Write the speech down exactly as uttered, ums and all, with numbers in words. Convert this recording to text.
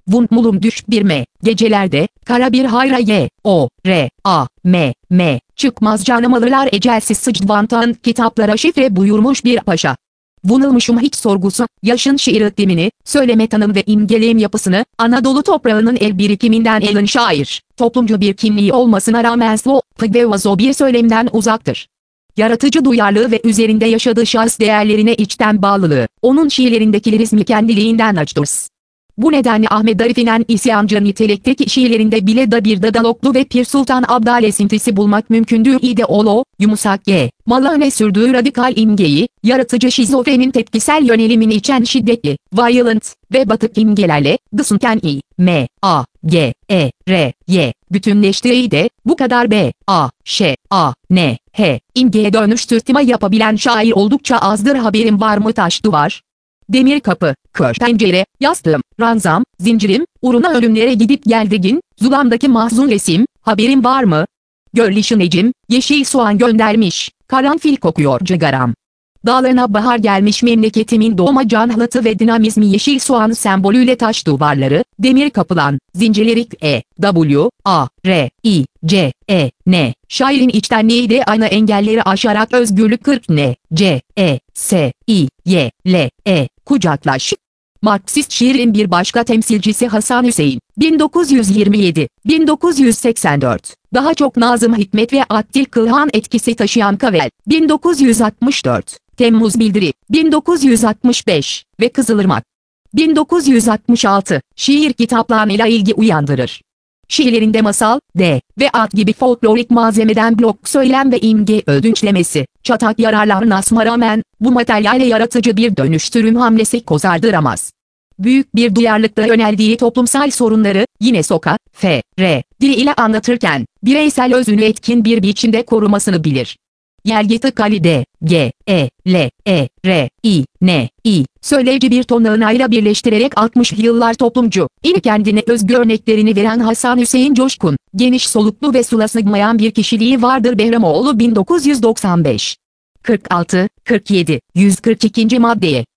Vun mulum düş bir me, gecelerde, kara bir hayra ye, o, re, a, m, m, çıkmaz canım alırlar ecelsiz sıcvantan kitaplara şifre buyurmuş bir paşa. Vunulmuşum hiç sorgusu, yaşın şiir iklimini, söyleme tanım ve imgeleyim yapısını, Anadolu toprağının el birikiminden elin şair, toplumcu bir kimliği olmasına rağmen slow ve vazo bir söylemden uzaktır. Yaratıcı duyarlılığı ve üzerinde yaşadığı şahs değerlerine içten bağlılığı, onun şiirlerindeki lirizmi kendiliğinden açtır. Bu nedenle Ahmet Arif'in isyancı nitelikteki şiirlerinde bile da bir Dadaloklu ve Pir Sultan Abdal esintisi bulmak mümkündür. İdeolo, yumuşak G, mala öne sürdüğü radikal imgeyi, yaratıcı şizofrenin tepkisel yönelimini içen şiddetli, violent ve batık imgelerle, gısınken i, m, a, g, e, r, y, bütünleştiği de, bu kadar b, a, ş, a, n, h, imgeye dönüştürtme yapabilen şair oldukça azdır. Haberin var mı taş duvar? Demir kapı, kör pencere, yastığım, ranzam, zincirim, uğruna ölümlere gidip geldigin, zulamdaki mahzun resim, haberin var mı? Gölüşü Necim, yeşil soğan göndermiş, karanfil kokuyor cigaram. Dağlarına bahar gelmiş memleketimin doğma canhılatı ve dinamizmi yeşil soğan sembolüyle taş duvarları, demir kapılan, zincirleri E, W, A, R, I, C, E, N, şairin içtenliği de aynı engelleri aşarak özgürlük kırk N, C, E, S, I, Y, L, E, kucaklaş. Marksist şiirin bir başka temsilcisi Hasan Hüseyin, bin dokuz yüz yirmi yedi - bin dokuz yüz seksen dört, daha çok Nazım Hikmet ve Attil Kılhan etkisi taşıyan Kavel, bin dokuz yüz altmış dört, Temmuz Bildiri, bin dokuz yüz altmış beş ve Kızılırmak, bin dokuz yüz altmış altı, şiir kitaplarıyla ilgi uyandırır. Şiirlerinde masal, de ve ad gibi folklorik malzemeden blok söylem ve imge ödünçlemesi, çatak yararlarına rağmen, bu materyalle yaratıcı bir dönüştürüm hamlesi kozardıramaz. Büyük bir duyarlılıkla yöneldiği toplumsal sorunları, yine soka, f, r, dili ile anlatırken, bireysel özünü etkin bir biçimde korumasını bilir. Yelgiti Kali D, G, E, L, E, R, I, N, I, söyleyici bir tonağıyla birleştirerek altmış yıllar toplumcu, il kendine özgü örneklerini veren Hasan Hüseyin Coşkun, geniş soluklu ve sula sığmayan bir kişiliği vardır. Behramoğlu bin dokuz yüz doksan beş. kırk altı, kırk yedi, yüz kırk ikinci maddeye